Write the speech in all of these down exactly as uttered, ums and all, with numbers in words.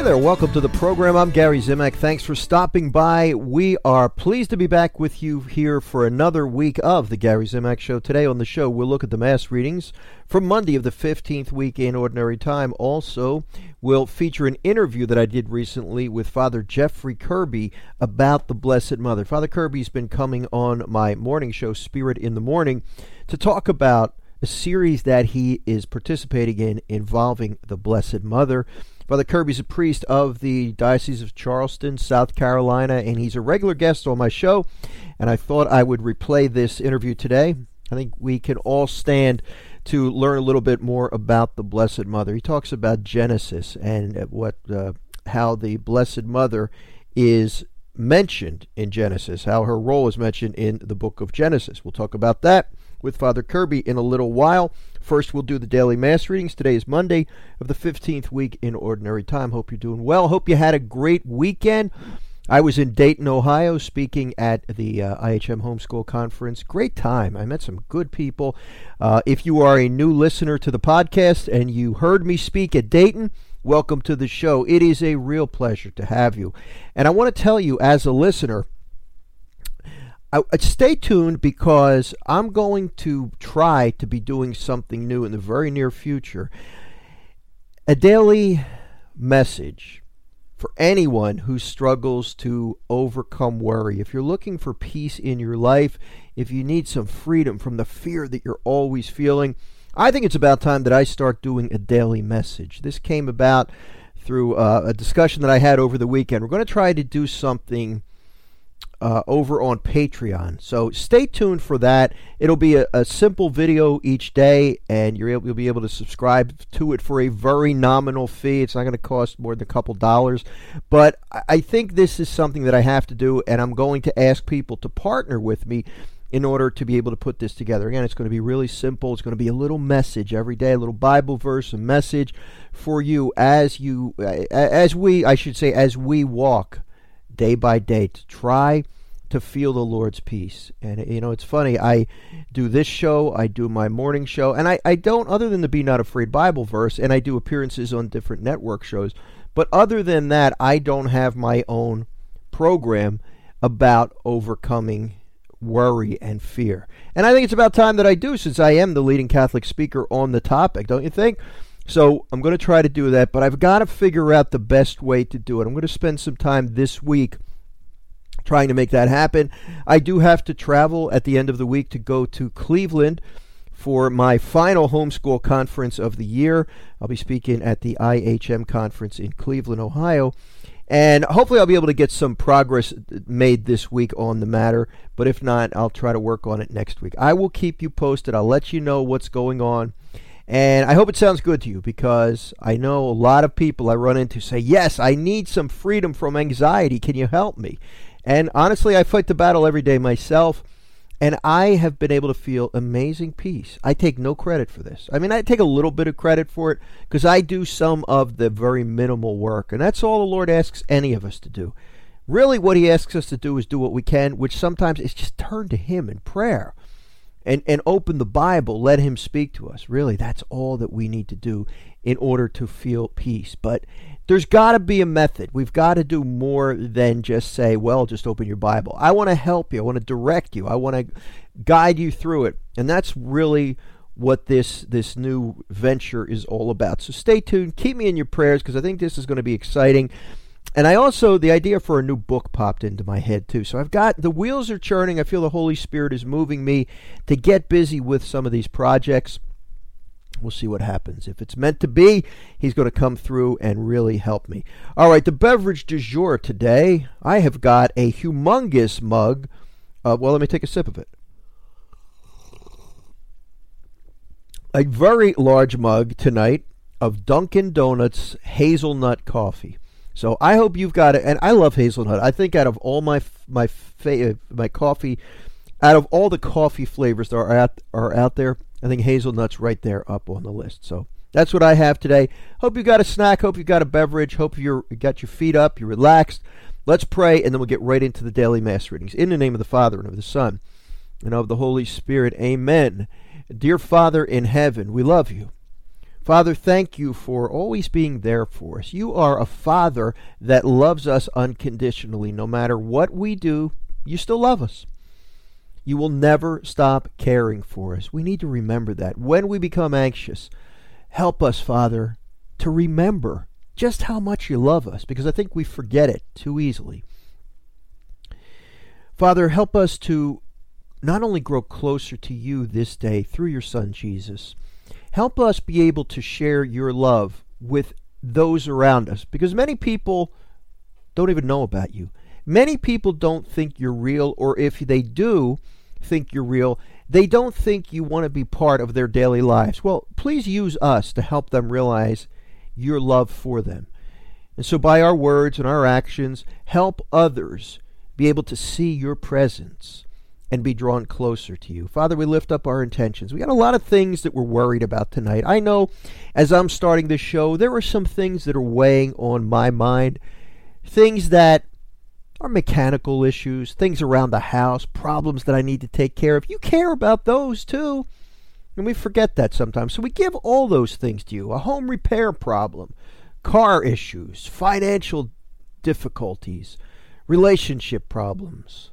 there, welcome to the program. I'm Gary Zimak. Thanks for stopping by. We are pleased to be back with you here for another week of the Gary Zimak Show. Today on the show, we'll look at the Mass readings from Monday of the fifteenth week in Ordinary Time. Also, we'll feature an interview that I did recently with Father Jeffrey Kirby about the Blessed Mother. Father Kirby's been coming on my morning show, Spirit in the Morning, to talk about a series that he is participating in involving the Blessed Mother. Father Kirby's a priest of the Diocese of Charleston, South Carolina, and he's a regular guest on my show, and I thought I would replay this interview today. I think we can all stand to learn a little bit more about the Blessed Mother. He talks about Genesis and what, uh, how the Blessed Mother is mentioned in Genesis, how her role is mentioned in the book of Genesis. We'll talk about that with Father Kirby in a little while. First, we'll do the daily Mass readings. Today is Monday of the fifteenth week in Ordinary Time. Hope you're doing well. Hope you had a great weekend. I was in Dayton, Ohio, speaking at the uh, I H M Homeschool Conference. Great time. I met some good people. Uh, if you are a new listener to the podcast and you heard me speak at Dayton, welcome to the show. It is a real pleasure to have you. And I want to tell you, as a listener, I, stay tuned, because I'm going to try to be doing something new in the very near future. A daily message for anyone who struggles to overcome worry. If you're looking for peace in your life, if you need some freedom from the fear that you're always feeling, I think it's about time that I start doing a daily message. This came about through uh, a discussion that I had over the weekend. We're going to try to do something Uh, over on Patreon. So stay tuned for that. It'll be a, a simple video each day, and you're able, you'll be able to subscribe to it for a very nominal fee. It's not going to cost more than a couple dollars. But I think this is something that I have to do, and I'm going to ask people to partner with me in order to be able to put this together. Again, it's going to be really simple. It's going to be a little message every day, a little Bible verse, a message for you as you, as we, I should say, as we walk day by day to try to feel the Lord's peace. And, you know, it's funny, I do this show, I do my morning show, and I, I don't, other than the Be Not Afraid Bible verse, and I do appearances on different network shows, but other than that, I don't have my own program about overcoming worry and fear. And I think it's about time that I do, since I am the leading Catholic speaker on the topic, don't you think? So I'm going to try to do that, but I've got to figure out the best way to do it. I'm going to spend some time this week trying to make that happen. I do have to travel at the end of the week to go to Cleveland for my final homeschool conference of the year. I'll be speaking at the I H M conference in Cleveland, Ohio. And hopefully I'll be able to get some progress made this week on the matter. But if not, I'll try to work on it next week. I will keep you posted. I'll let you know what's going on. And I hope it sounds good to you, because I know a lot of people I run into say, yes, I need some freedom from anxiety. Can you help me? And honestly, I fight the battle every day myself, and I have been able to feel amazing peace. I take no credit for this. I mean, I take a little bit of credit for it, because I do some of the very minimal work, and that's all the Lord asks any of us to do. Really, what he asks us to do is do what we can, which sometimes is just turn to him in prayer. And, and open the Bible, let him speak to us. Really, that's all that we need to do in order to feel peace. But there's got to be a method. We've got to do more than just say, well, just open your Bible. I want to help you. I want to direct you. I want to guide you through it. And that's really what this, this new venture is all about. So stay tuned. Keep me in your prayers, because I think this is going to be exciting. And I also, the idea for a new book popped into my head too. So I've got, the wheels are churning. I feel the Holy Spirit is moving me to get busy with some of these projects. We'll see what happens. If it's meant to be, he's going to come through and really help me. All right, the beverage du jour today, I have got a humongous mug. Uh, well, let me take a sip of it. A very large mug tonight of Dunkin' Donuts hazelnut coffee. So I hope you've got it, and I love hazelnut. I think out of all my my fa- my coffee, out of all the coffee flavors that are out are out there, I think hazelnut's right there up on the list. So that's what I have today. Hope you got a snack. Hope you got a beverage. Hope you're you got your feet up. You're relaxed. Let's pray, and then we'll get right into the daily Mass readings. In the name of the Father, and of the Son, and of the Holy Spirit. Amen. Dear Father in heaven, we love you. Father, thank you for always being there for us. You are a Father that loves us unconditionally. No matter what we do, you still love us. You will never stop caring for us. We need to remember that. When we become anxious, help us, Father, to remember just how much you love us, because I think we forget it too easily. Father, help us to not only grow closer to you this day through your Son, Jesus. Help us be able to share your love with those around us, because many people don't even know about you. Many people don't think you're real, or if they do think you're real, they don't think you want to be part of their daily lives. Well, please use us to help them realize your love for them. And so by our words and our actions, help others be able to see your presence and be drawn closer to you. Father, we lift up our intentions. We got a lot of things that we're worried about tonight. I know as I'm starting this show, there are some things that are weighing on my mind, things that are mechanical issues, things around the house, problems that I need to take care of. You care about those too, and we forget that sometimes. So we give all those things to you. A home repair problem, car issues, financial difficulties, relationship problems,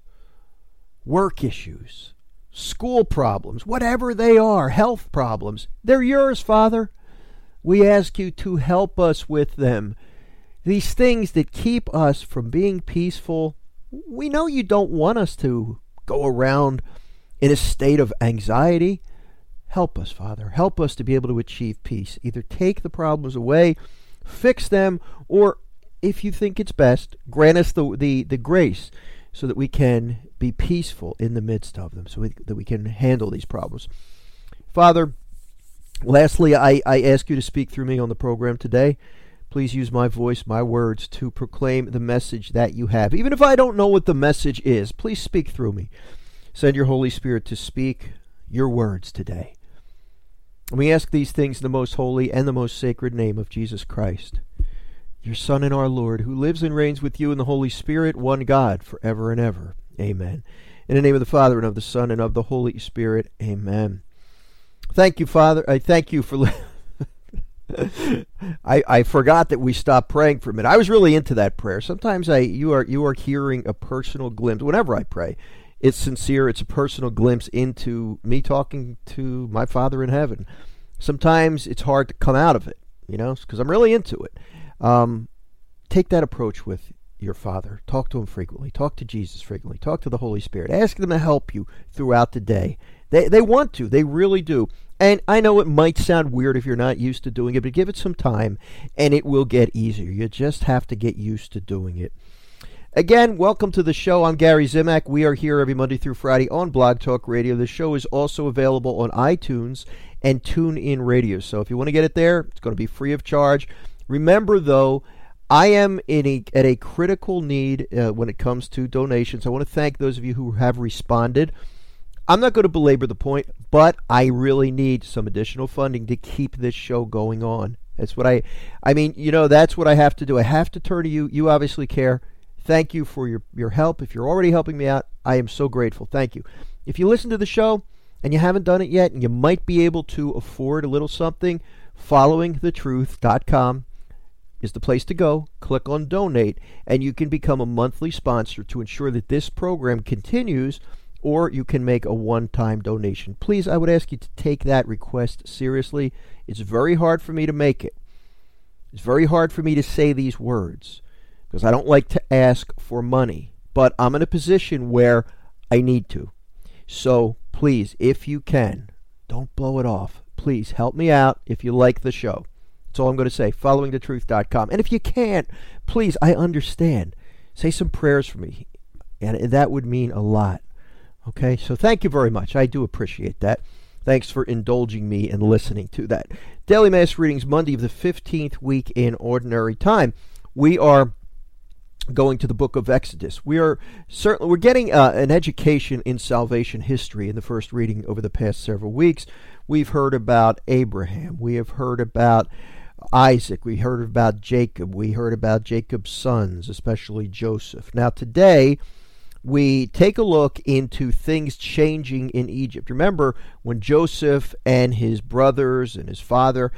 work issues, school problems, whatever they are, health problems. They're yours, Father. We ask you to help us with them. These things that keep us from being peaceful, we know you don't want us to go around in a state of anxiety. Help us, Father. Help us to be able to achieve peace. Either take the problems away, fix them, or if you think it's best, grant us the, the, the grace so that we can be peaceful in the midst of them, so we, that we can handle these problems. Father, lastly, I, I ask you to speak through me on the program today. Please use my voice, my words, to proclaim the message that you have. Even if I don't know what the message is, please speak through me. Send your Holy Spirit to speak your words today. And we ask these things in the most holy and the most sacred name of Jesus Christ, your Son and our Lord, who lives and reigns with you in the Holy Spirit, one God, forever and ever. Amen. In the name of the Father, and of the Son, and of the Holy Spirit. Amen. Thank you, Father. I thank you for... Li- I, I forgot that we stopped praying for a minute. I was really into that prayer. Sometimes I you are you are hearing a personal glimpse. Whenever I pray, it's sincere. It's a personal glimpse into me talking to my Father in heaven. Sometimes it's hard to come out of it, you know, because I'm really into it. Um, take that approach with your Father. Talk to him frequently. Talk to Jesus frequently. Talk to the Holy Spirit. Ask them to help you throughout the day. They they want to. They really do. And I know it might sound weird if you're not used to doing it, but give it some time and it will get easier. You just have to get used to doing it. Again, welcome to the show. I'm Gary Zimak. We are here every Monday through Friday on Blog Talk Radio. The show is also available on iTunes and TuneIn Radio. So if you want to get it there, it's going to be free of charge. Remember, though, I am in a, at a critical need uh, when it comes to donations. I want to thank those of you who have responded. I'm not going to belabor the point, but I really need some additional funding to keep this show going on. That's what I, I mean, you know, that's what I have to do. I have to turn to you. You obviously care. Thank you for your, your help. If you're already helping me out, I am so grateful. Thank you. If you listen to the show and you haven't done it yet, and you might be able to afford a little something, following the truth dot com is the place to go. Click on donate, and you can become a monthly sponsor to ensure that this program continues, or you can make a one-time donation. Please, I would ask you to take that request seriously. It's very hard for me to make it. It's very hard for me to say these words because I don't like to ask for money, but I'm in a position where I need to. So please, if you can, don't blow it off. Please help me out if you like the show. That's all I'm going to say, following the truth dot com. And if you can't, please, I understand. Say some prayers for me, and that would mean a lot. Okay, so thank you very much. I do appreciate that. Thanks for indulging me and listening to that. Daily Mass Readings, Monday of the fifteenth week in Ordinary Time. We are going to the book of Exodus. We are certainly we're getting uh, an education in salvation history in the first reading over the past several weeks. We've heard about Abraham. We have heard about Isaac. We heard about Jacob. We heard about Jacob's sons, especially Joseph. Now today, we take a look into things changing in Egypt. Remember when Joseph and his brothers and his father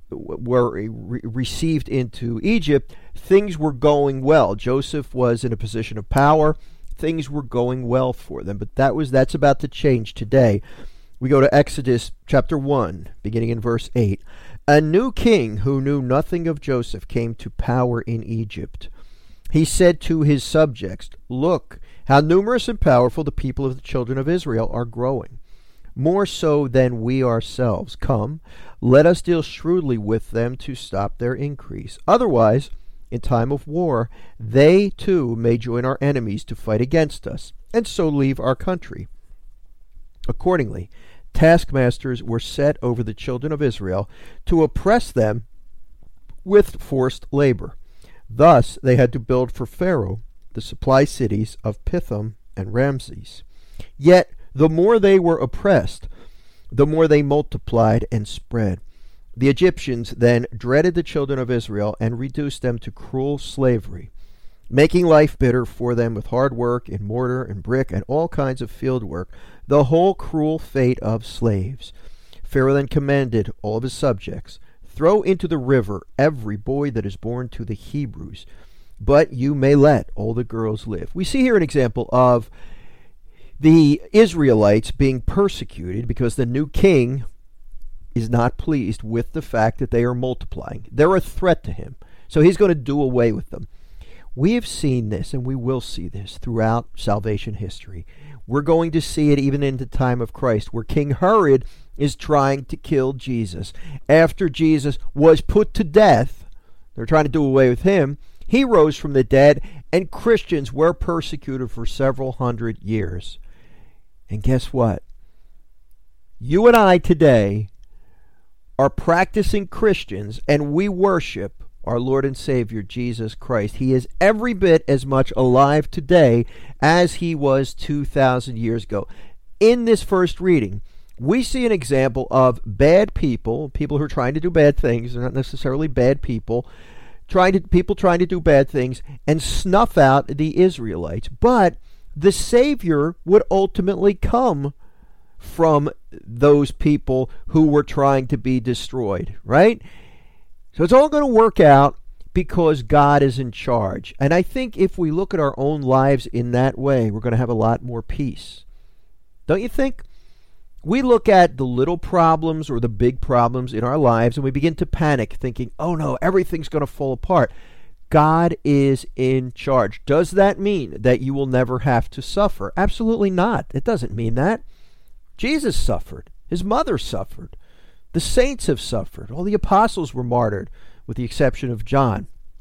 were re- received into Egypt, things were going well. Joseph was in a position of power. Things were going well for them, but that was that's about to change today. We go to Exodus chapter one, beginning in verse eight. A new king who knew nothing of Joseph came to power in Egypt. He said to his subjects, "Look, how numerous and powerful the people of the children of Israel are growing, more so than we ourselves. Come, let us deal shrewdly with them to stop their increase. Otherwise, in time of war, they too may join our enemies to fight against us, and so leave our country." Accordingly, taskmasters were set over the children of Israel to oppress them with forced labor. Thus they had to build for Pharaoh the supply cities of Pithom and Ramses. Yet the more they were oppressed, the more they multiplied and spread. The Egyptians then dreaded the children of Israel and reduced them to cruel slavery, making life bitter for them with hard work in mortar and brick and all kinds of field work, the whole cruel fate of slaves. Pharaoh then commanded all of his subjects, "Throw into the river every boy that is born to the Hebrews, but you may let all the girls live." We see here an example of the Israelites being persecuted because the new king is not pleased with the fact that they are multiplying. They're a threat to him, so he's going to do away with them. We have seen this, and we will see this throughout salvation history. We're going to see it even in the time of Christ, where King Herod is trying to kill Jesus. After Jesus was put to death, they're trying to do away with him. He rose from the dead, and Christians were persecuted for several hundred years. And guess what? You and I today are practicing Christians, and we worship our Lord and Savior, Jesus Christ. He is every bit as much alive today as he was two thousand years ago. In this first reading, we see an example of bad people, people who are trying to do bad things. They're not necessarily bad people, trying to people trying to do bad things and snuff out the Israelites. But the Savior would ultimately come from those people who were trying to be destroyed, right? So it's all going to work out because God is in charge. And I think if we look at our own lives in that way, we're going to have a lot more peace. Don't you think? We look at the little problems or the big problems in our lives and we begin to panic thinking, oh no, everything's going to fall apart. God is in charge. Does that mean that you will never have to suffer? Absolutely not. It doesn't mean that. Jesus suffered. His mother suffered. The saints have suffered. All the apostles were martyred, with the exception of John.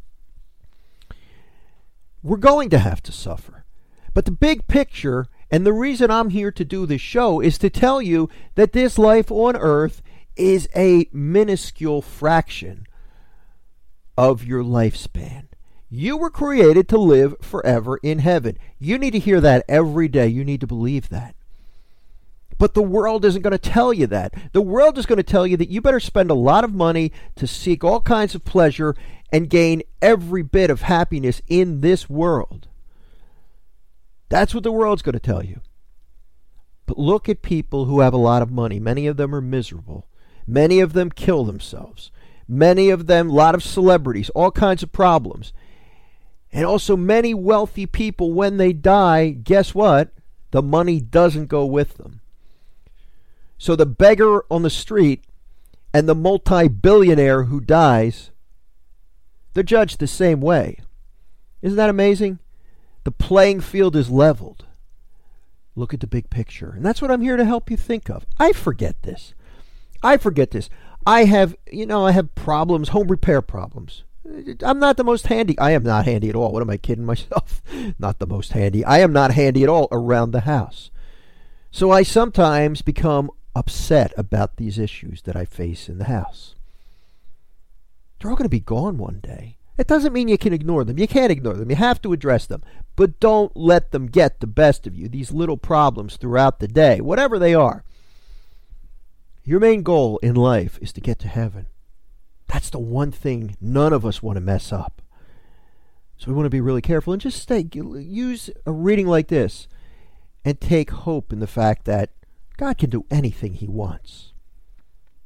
We're going to have to suffer. But the big picture, and the reason I'm here to do this show, is to tell you that this life on earth is a minuscule fraction of your lifespan. You were created to live forever in heaven. You need to hear that every day. You need to believe that. But the world isn't going to tell you that. The world is going to tell you that you better spend a lot of money to seek all kinds of pleasure and gain every bit of happiness in this world. That's what the world's going to tell you. But look at people who have a lot of money. Many of them are miserable. Many of them kill themselves. Many of them, a lot of celebrities, all kinds of problems. And also many wealthy people, when they die, guess what? The money doesn't go with them. So the beggar on the street and the multi-billionaire who dies, they're judged the same way. Isn't that amazing? The playing field is leveled. Look at the big picture. And that's what I'm here to help you think of. I forget this. I forget this. I have, you know, I have problems, home repair problems. I'm not the most handy. I am not handy at all. What am I kidding myself? Not the most handy. I am not handy at all around the house. So I sometimes become upset about these issues that I face in the house. They're all going to be gone one day. It doesn't mean you can ignore them. You can't ignore them. You have to address them. But don't let them get the best of you, these little problems throughout the day, whatever they are. Your main goal in life is to get to heaven. That's the one thing none of us want to mess up. So we want to be really careful and just stay, use a reading like this and take hope in the fact that God can do anything he wants.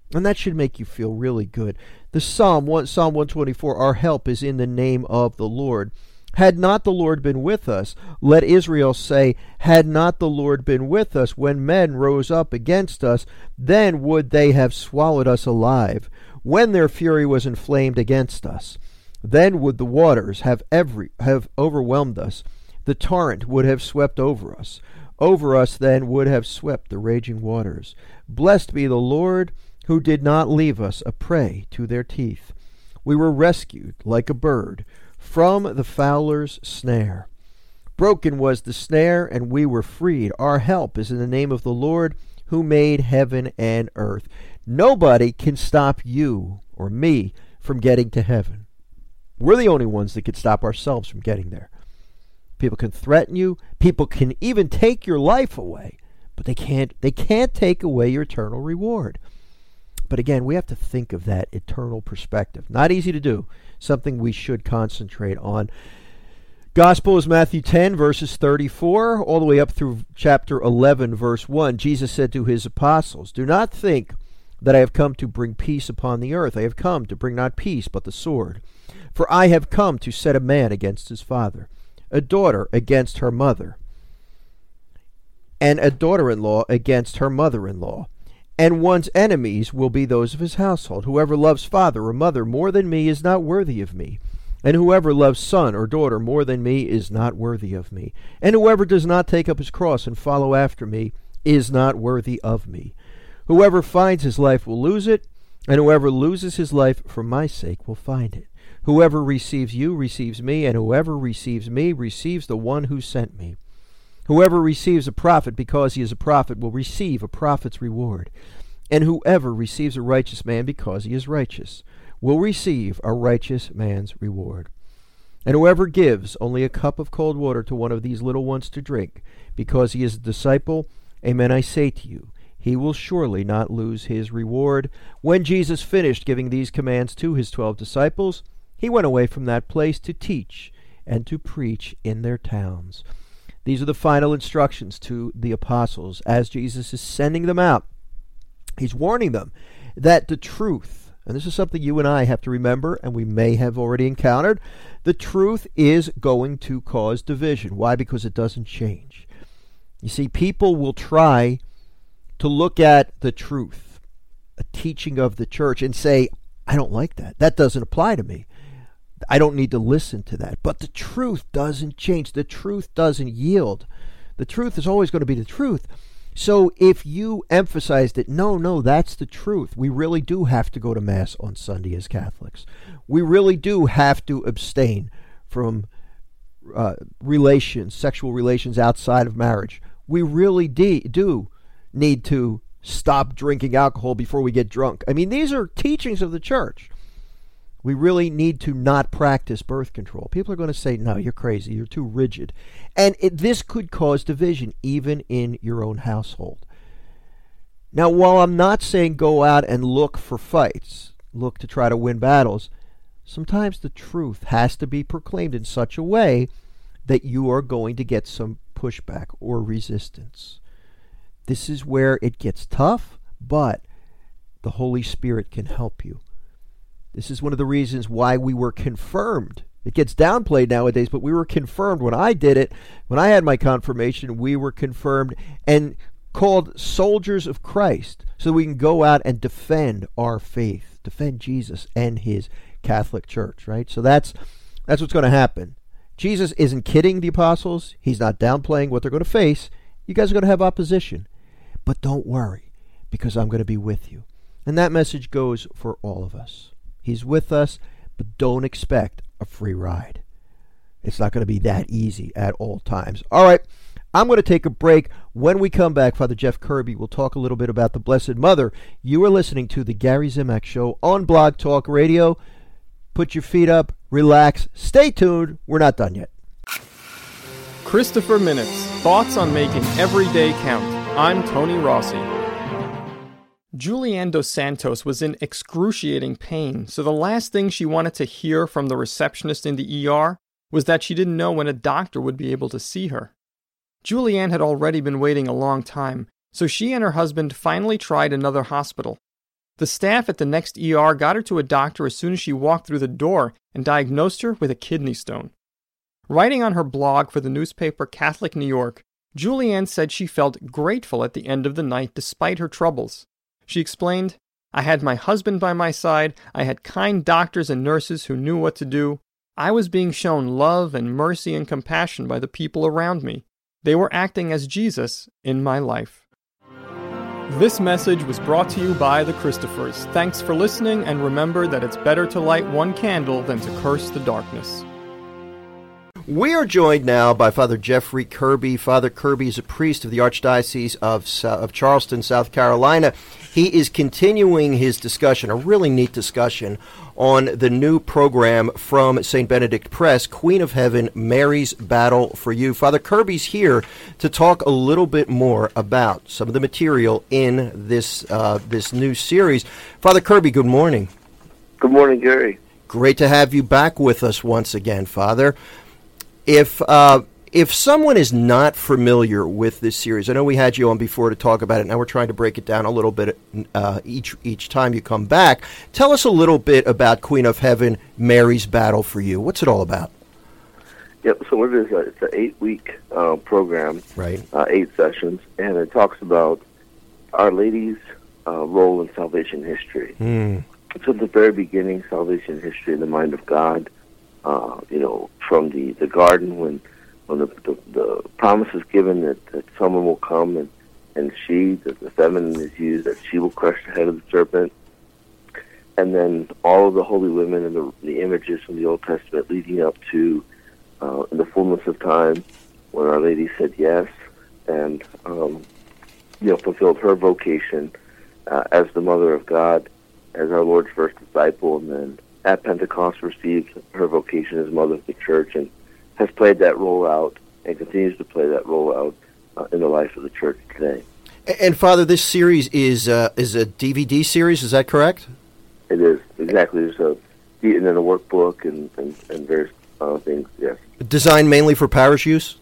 And that should make you feel really good. The Psalm, one, Psalm one twenty-four, our help is in the name of the Lord. Had not the Lord been with us, let Israel say, had not the Lord been with us, when men rose up against us, then would they have swallowed us alive, when their fury was inflamed against us. Then would the waters have every have overwhelmed us, the torrent would have swept over us. Over us then would have swept the raging waters. Blessed be the Lord, who did not leave us a prey to their teeth. We were rescued like a bird from the fowler's snare. Broken was the snare, and we were freed. Our help is in the name of the Lord, who made heaven and earth. Nobody can stop you or me from getting to heaven. We're the only ones that can stop ourselves from getting there. People can threaten you. People can even take your life away, but they can't, they can't take away your eternal reward. But again, we have to think of that eternal perspective. Not easy to do. Something we should concentrate on. Gospel is Matthew ten, verses thirty-four, all the way up through chapter eleven, verse one. Jesus said to his apostles, "Do not think that I have come to bring peace upon the earth. I have come to bring not peace, but the sword. For I have come to set a man against his father, a daughter against her mother, and a daughter-in-law against her mother-in-law. And one's enemies will be those of his household. Whoever loves father or mother more than me is not worthy of me. And whoever loves son or daughter more than me is not worthy of me. And whoever does not take up his cross and follow after me is not worthy of me. Whoever finds his life will lose it, and whoever loses his life for my sake will find it. Whoever receives you receives me, and whoever receives me receives the one who sent me. Whoever receives a prophet because he is a prophet will receive a prophet's reward. And whoever receives a righteous man because he is righteous will receive a righteous man's reward. And whoever gives only a cup of cold water to one of these little ones to drink, because he is a disciple, amen, I say to you, he will surely not lose his reward." When Jesus finished giving these commands to his twelve disciples, he went away from that place to teach and to preach in their towns. These are the final instructions to the apostles as Jesus is sending them out. He's warning them that the truth, and this is something you and I have to remember, and we may have already encountered, the truth is going to cause division. Why? Because it doesn't change. You see, people will try to look at the truth, a teaching of the church, and say, I don't like that. That doesn't apply to me. I don't need to listen to that. But the truth doesn't change. The truth doesn't yield. The truth is always going to be the truth. So if you emphasize that, no, no, that's the truth. We really do have to go to Mass on Sunday as Catholics. We really do have to abstain from uh, relations, sexual relations outside of marriage. We really de- do need to stop drinking alcohol before we get drunk. I mean, these are teachings of the church. We really need to not practice birth control. People are going to say, no, you're crazy. You're too rigid. And it, this could cause division even in your own household. Now, while I'm not saying go out and look for fights, look to try to win battles, sometimes the truth has to be proclaimed in such a way that you are going to get some pushback or resistance. This is where it gets tough, but the Holy Spirit can help you. This is one of the reasons why we were confirmed. It gets downplayed nowadays, but we were confirmed when I did it. When I had my confirmation, we were confirmed and called soldiers of Christ so we can go out and defend our faith, defend Jesus and his Catholic Church, right? So that's that's what's going to happen. Jesus isn't kidding the apostles. He's not downplaying what they're going to face. You guys are going to have opposition. But don't worry, because I'm going to be with you. And that message goes for all of us. He's with us, but don't expect a free ride. It's not going to be that easy at all times. All right, I'm going to take a break. When we come back, Father Jeff Kirby will talk a little bit about the Blessed Mother. You are listening to the Gary Zimak Show on Blog Talk Radio. Put your feet up, relax, stay tuned. We're not done yet. Christopher Minutes, thoughts on making every day count. I'm Tony Rossi. Julianne Dos Santos was in excruciating pain, so the last thing she wanted to hear from the receptionist in the E R was that she didn't know when a doctor would be able to see her. Julianne had already been waiting a long time, so she and her husband finally tried another hospital. The staff at the next E R got her to a doctor as soon as she walked through the door and diagnosed her with a kidney stone. Writing on her blog for the newspaper Catholic New York, Julianne said she felt grateful at the end of the night despite her troubles. She explained, "I had my husband by my side, I had kind doctors and nurses who knew what to do. I was being shown love and mercy and compassion by the people around me. They were acting as Jesus in my life." This message was brought to you by the Christophers. Thanks for listening, and remember that it's better to light one candle than to curse the darkness. We are joined now by Father Jeffrey Kirby. Father Kirby is a priest of the Archdiocese of, of Charleston, South Carolina. He is continuing his discussion, a really neat discussion, on the new program from Saint Benedict Press, Queen of Heaven, Mary's Battle for You. Father Kirby's here to talk a little bit more about some of the material in this uh, this new series. Father Kirby, good morning. Good morning, Gary. Great to have you back with us once again, Father. If uh, if someone is not familiar with this series, I know we had you on before to talk about it. Now we're trying to break it down a little bit uh, each each time you come back. Tell us a little bit about Queen of Heaven, Mary's Battle for You. What's it all about? Yep. So it is a, it's an eight-week uh, program, right? Uh, eight sessions, and it talks about Our Lady's uh, role in salvation history. Mm. So at the very beginning, salvation history in the mind of God. Uh, you know, from the, the garden when when the, the, the promise is given that, that someone will come and, and she, that the feminine is used, that she will crush the head of the serpent. And then all of the holy women and the, the images from the Old Testament leading up to uh, in the fullness of time when Our Lady said yes and, um, you know, fulfilled her vocation uh, as the Mother of God, as our Lord's first disciple, and then at Pentecost received her vocation as Mother of the Church and has played that role out and continues to play that role out uh, in the life of the Church today. And, Father, this series is uh, is a D V D series, is that correct? It is, exactly. There's a, and then a workbook and, and, and various uh, things, yes. Designed mainly for parish use?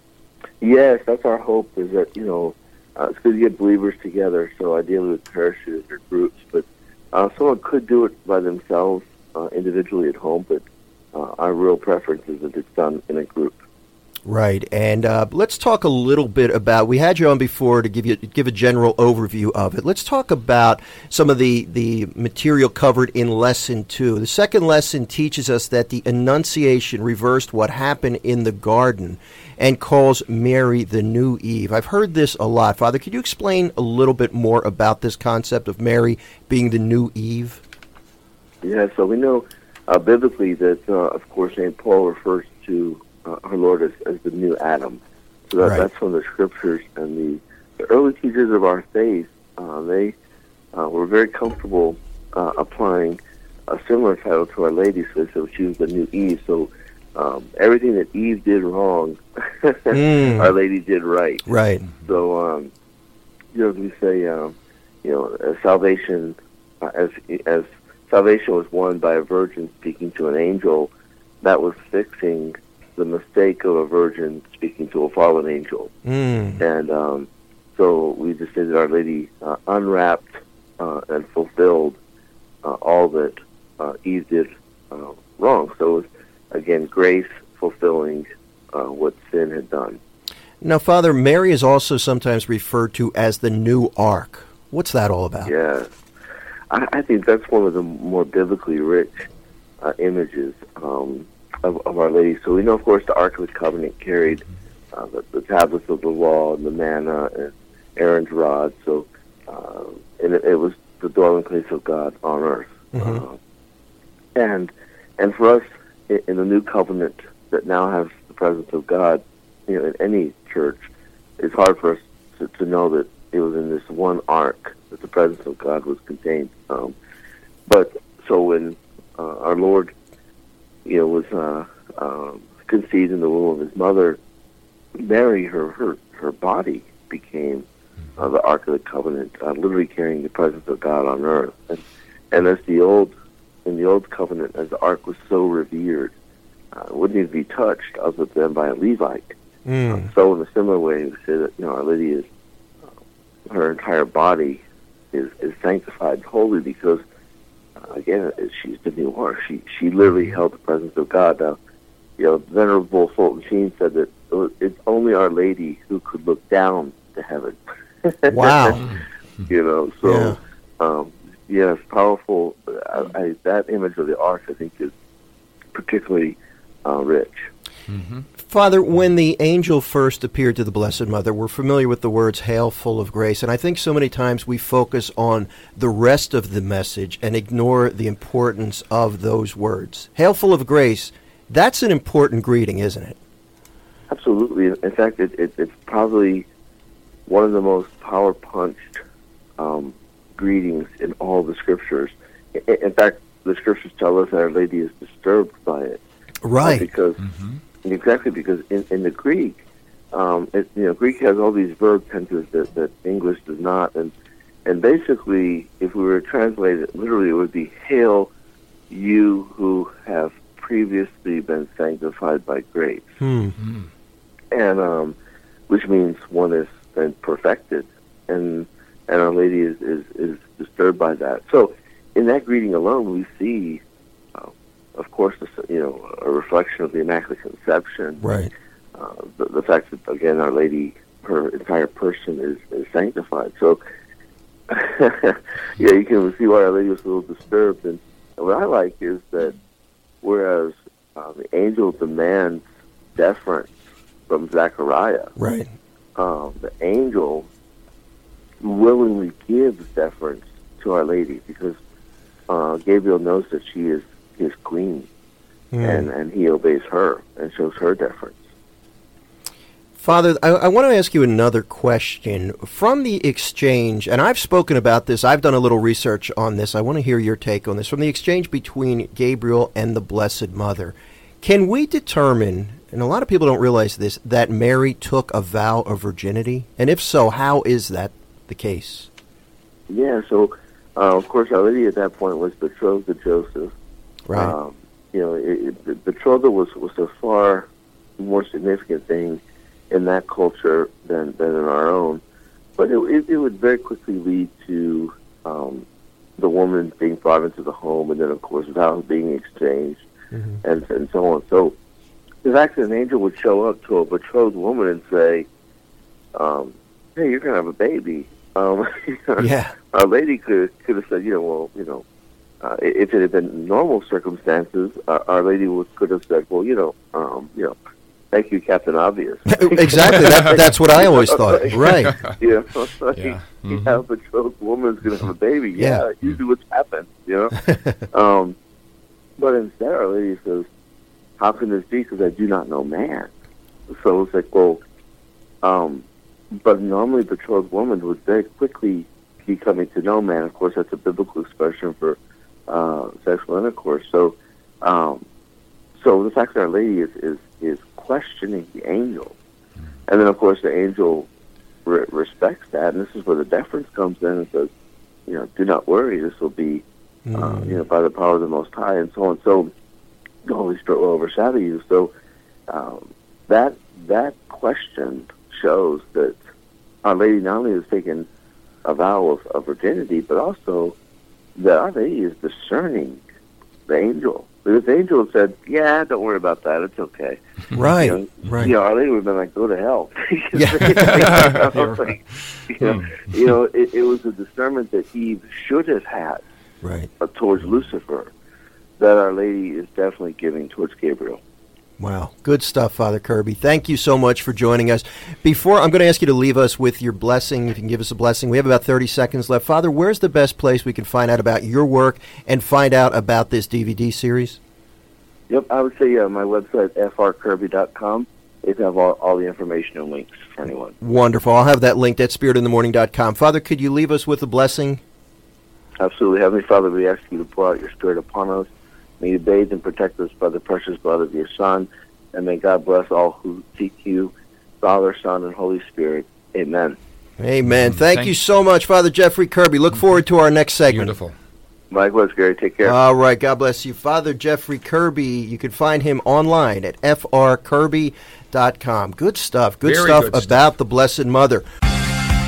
Yes, that's our hope, is that, you know, uh, it's good to get believers together, so ideally with parishes or groups, but uh, someone could do it by themselves, Uh, individually at home, but uh, our real preference is that it's done in a group. Right, and uh, let's talk a little bit about, we had you on before to give you give a general overview of it. Let's talk about some of the, the material covered in Lesson two. The second lesson teaches us that the Annunciation reversed what happened in the garden and calls Mary the new Eve. I've heard this a lot. Father, could you explain a little bit more about this concept of Mary being the new Eve? Yeah, so we know uh, biblically that, uh, of course, Saint Paul refers to uh, our Lord as, as the new Adam. So that, right. That's from the Scriptures. And the, the early teachers of our faith, uh, they uh, were very comfortable uh, applying a similar title to Our Lady, so they said she was the new Eve. So um, everything that Eve did wrong, mm. Our Lady did right. Right. So, um, you know, we say, um, you know, uh, salvation uh, as as Salvation was won by a virgin speaking to an angel. That was fixing the mistake of a virgin speaking to a fallen angel. Mm. And um, so we just say that Our Lady uh, unwrapped uh, and fulfilled uh, all that uh, Eve did uh, wrong. So it was, again, grace fulfilling uh, what sin had done. Now, Father, Mary is also sometimes referred to as the new Ark. What's that all about? Yeah. I, I think that's one of the more biblically rich uh, images um, of, of Our Lady. So we know, of course, the Ark of the Covenant carried uh, the, the tablets of the law and the manna and Aaron's rod. So uh, and it, it was the dwelling place of God on earth. Mm-hmm. Uh, and and for us in, in the new covenant that now has the presence of God, you know, in any church, it's hard for us to, to know that it was in this one ark that the presence of God was contained. Um, but so when uh, our Lord, you know, was uh, um, conceived in the womb of His mother, Mary, her her, her body became uh, the Ark of the Covenant, uh, literally carrying the presence of God on earth. And, and as the old in the old covenant, as the Ark was so revered, uh, it wouldn't even be touched other than by a Levite. Mm. Uh, so in a similar way, we say that, you know, Our Lady is, uh, her entire body is, is sanctified holy because, uh, again, she's the new heart. She she literally held the presence of God. Now, you know, Venerable Fulton Sheen said that it's only Our Lady who could look down to heaven. Wow. You know, so, yeah, um, yeah it's powerful. I, I, that image of the ark, I think, is particularly uh, rich. Mm-hmm. Father, when the angel first appeared to the Blessed Mother, we're familiar with the words, "Hail, full of grace," and I think so many times we focus on the rest of the message and ignore the importance of those words. "Hail, full of grace," that's an important greeting, isn't it? Absolutely. In fact, it, it, it's probably one of the most power-punched um, greetings in all the Scriptures. In, in fact, the Scriptures tell us that Our Lady is disturbed by it. Right. Uh, because Mm-hmm. Exactly, because in, in the Greek, um, it, you know, Greek has all these verb tenses that, that English does not, and and basically, if we were to translate it literally, it would be "Hail, you who have previously been sanctified by grace," Hmm. Mm-hmm. and um, which means one has been perfected, and and Our Lady is, is, is disturbed by that. So, in that greeting alone, we see. Of course, you know, a reflection of the Immaculate Conception. Right. Uh, the, the fact that, again, Our Lady, her entire person is, is sanctified. So, yeah, you can see why Our Lady was a little disturbed. And, and what I like is that whereas uh, the angel demands deference from Zechariah, Right. um, the angel willingly gives deference to Our Lady because uh, Gabriel knows that she is his queen, Mm. and, and he obeys her and shows her deference. Father, I, I want to ask you another question. From the exchange, and I've spoken about this, I've done a little research on this, I want to hear your take on this. From the exchange between Gabriel and the Blessed Mother, can we determine, and a lot of people don't realize this, that Mary took a vow of virginity? And if so, how is that the case? Yeah, so, uh, of course, Our Lady at that point was betrothed to Joseph. Right. Um, you know, it, it, the betrothal was, was a far more significant thing in that culture than, than in our own. But it, it, it would very quickly lead to um, the woman being brought into the home, and then, of course, vows being exchanged, Mm-hmm. and, and so on. So the fact that an angel would show up to a betrothed woman and say, um, hey, you're going to have a baby. Um, Yeah. Our Lady could could have said, you know, well, you know, uh, if it had been normal circumstances, uh, Our Lady would, could have said, well, you know, um, you know, thank you, Captain Obvious. Exactly. That, that's what I always thought. Right. You know, like, Yeah. you Mhm. have a betrothed woman's going to have a baby. Yeah, Yeah. usually what's happened, you know. um, but instead, Our Lady says, how can this be? Because I do not know man. So it's like, well, um, but normally betrothed woman would very quickly be coming to know man. Of course, that's a biblical expression for uh, sexual intercourse. So, um, so the fact that Our Lady is, is, is questioning the angel, and then of course the angel re- respects that, and this is where the deference comes in and says, you know, do not worry, this will be, uh, Mm. you know, by the power of the Most High, and so on. So the Holy Spirit will overshadow you. So um, that that question shows that Our Lady not only has taken a vow of, of virginity, but also that Our Lady is discerning the angel. Because the angel said, yeah, don't worry about that, it's okay. Right. You know, Right. you know, Our Lady would have been like, go to hell. Yeah. you know, like, you know, Hmm. you know it, it was a discernment that Eve should have had Right. uh, towards Lucifer that Our Lady is definitely giving towards Gabriel. Wow. Good stuff, Father Kirby. Thank you so much for joining us. Before, I'm going to ask you to leave us with your blessing, if you can give us a blessing. We have about thirty seconds left. Father, where's the best place we can find out about your work and find out about this D V D series? Yep, I would say uh, my website, f r kirby dot com. It have all, all the information and links for anyone. Wonderful. I'll have that linked at spirit in the morning dot com. Father, could you leave us with a blessing? Absolutely. Heavenly Father, we ask you to pour out your Spirit upon us. May you bathe and protect us by the precious blood of your Son. And may God bless all who seek you, Father, Son, and Holy Spirit. Amen. Amen. Thank, Thank- you so much, Father Jeffrey Kirby. Look forward to our next segment. Beautiful. Likewise, Gary. Take care. All right. God bless you. Father Jeffrey Kirby, you can find him online at f r kirby dot com. Good stuff. Good Very stuff good stuff. about the Blessed Mother.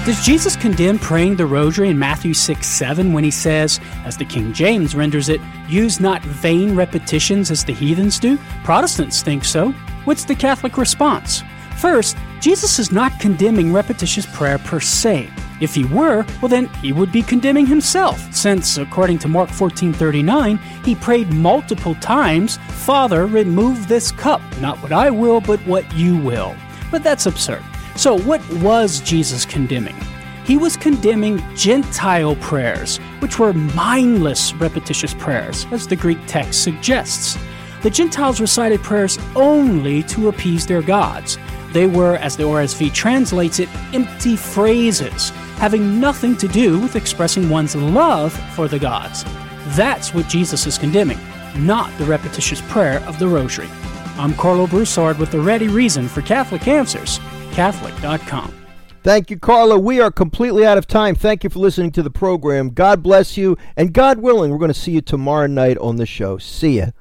Does Jesus condemn praying the rosary in Matthew six seven when he says, as the King James renders it, use not vain repetitions as the heathens do? Protestants think so. What's the Catholic response? First, Jesus is not condemning repetitious prayer per se. If he were, well then he would be condemning himself, since, according to Mark fourteen thirty-nine, he prayed multiple times, Father, remove this cup, not what I will, but what you will. But that's absurd. So what was Jesus condemning? He was condemning Gentile prayers, which were mindless, repetitious prayers, as the Greek text suggests. The Gentiles recited prayers only to appease their gods. They were, as the R S V translates it, empty phrases, having nothing to do with expressing one's love for the gods. That's what Jesus is condemning, not the repetitious prayer of the Rosary. I'm Carlo Broussard with the ready reason for Catholic Answers. Catholic dot com. Thank you, Carla. We are completely out of time. Thank you for listening to the program. God bless you, and God willing, we're going to see you tomorrow night on the show. See ya.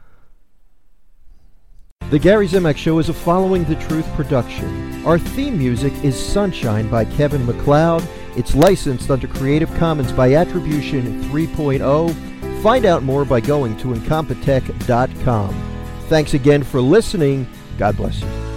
The Gary Zimak Show is a Following the Truth production. Our theme music is Sunshine by Kevin MacLeod. It's licensed under Creative Commons by Attribution three point oh. Find out more by going to incompetech dot com. Thanks again for listening. God bless you.